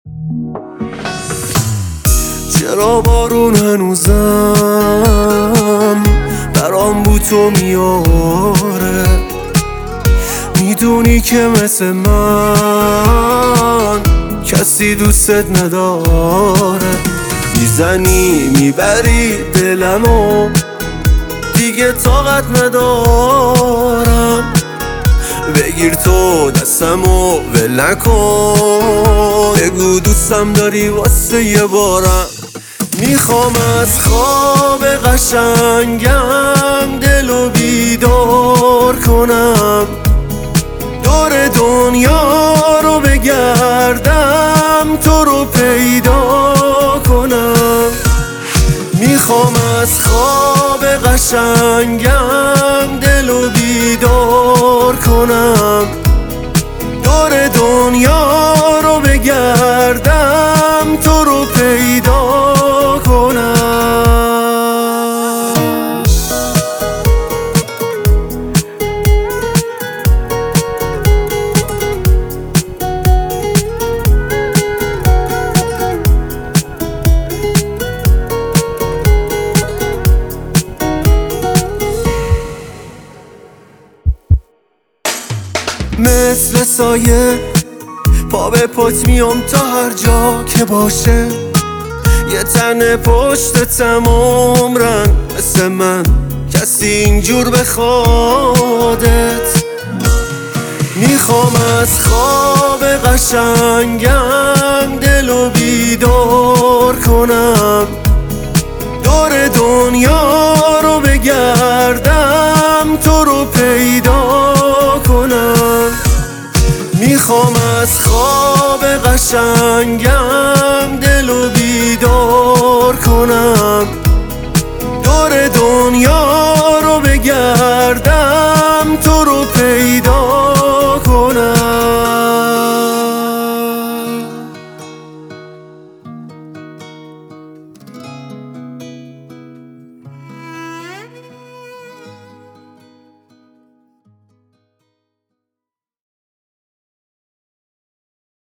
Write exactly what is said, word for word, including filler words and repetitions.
چرا بارون هنوزم برام بو تو میاره؟ میدونی که مثل من کسی دوستت نداره. میزنی میبری دلمو، دیگه طاقت ندارم. بگیر تو دستمو ول نکن، بگو دوستم داری واسه یه بارم. میخوام از خواب قشنگم دلو بیدار کنم، دور دنیا رو بگردم تو رو پیدا کنم. میخوام از خواب قشنگم دلو بیدار کنم، دور دنیا رو بگردم تو رو پیدا کنم. مثل سایه پا به پات میام تا هر جا که باشه. یه تنه پشتتم عمرن مثل من کسی اینجور بخوادت. میخوام از خواب قشنگم دلو بیدار کنم، دور دنیا رو بگردم تو رو پیدا کنم. میخوام از خواب قشنگم دلو بیدار کنم، دور دنیا رو بگردم تو رو پیدا